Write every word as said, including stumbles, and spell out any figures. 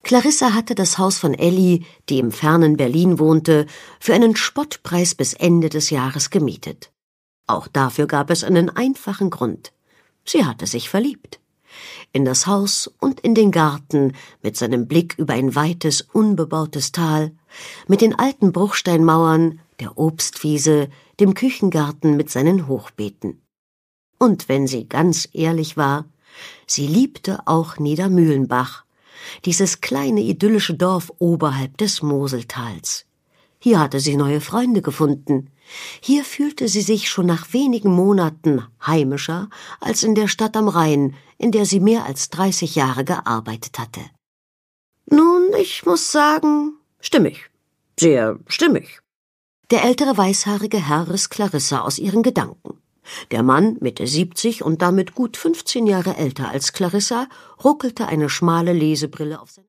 Clarissa hatte das Haus von Elli, die im fernen Berlin wohnte, für einen Spottpreis bis Ende des Jahres gemietet. Auch dafür gab es einen einfachen Grund. Sie hatte sich verliebt. In das Haus und in den Garten mit seinem Blick über ein weites, unbebautes Tal, mit den alten Bruchsteinmauern, der Obstwiese, dem Küchengarten mit seinen Hochbeeten. Und wenn sie ganz ehrlich war, sie liebte auch Niedermühlenbach, dieses kleine idyllische Dorf oberhalb des Moseltals. Hier hatte sie neue Freunde gefunden. Hier fühlte sie sich schon nach wenigen Monaten heimischer als in der Stadt am Rhein, in der sie mehr als dreißig Jahre gearbeitet hatte. Nun, ich muss sagen, stimmig, sehr stimmig. Der ältere weißhaarige Herr riss Clarissa aus ihren Gedanken. Der Mann, Mitte siebzig und damit gut fünfzehn Jahre älter als Clarissa, ruckelte eine schmale Lesebrille auf sein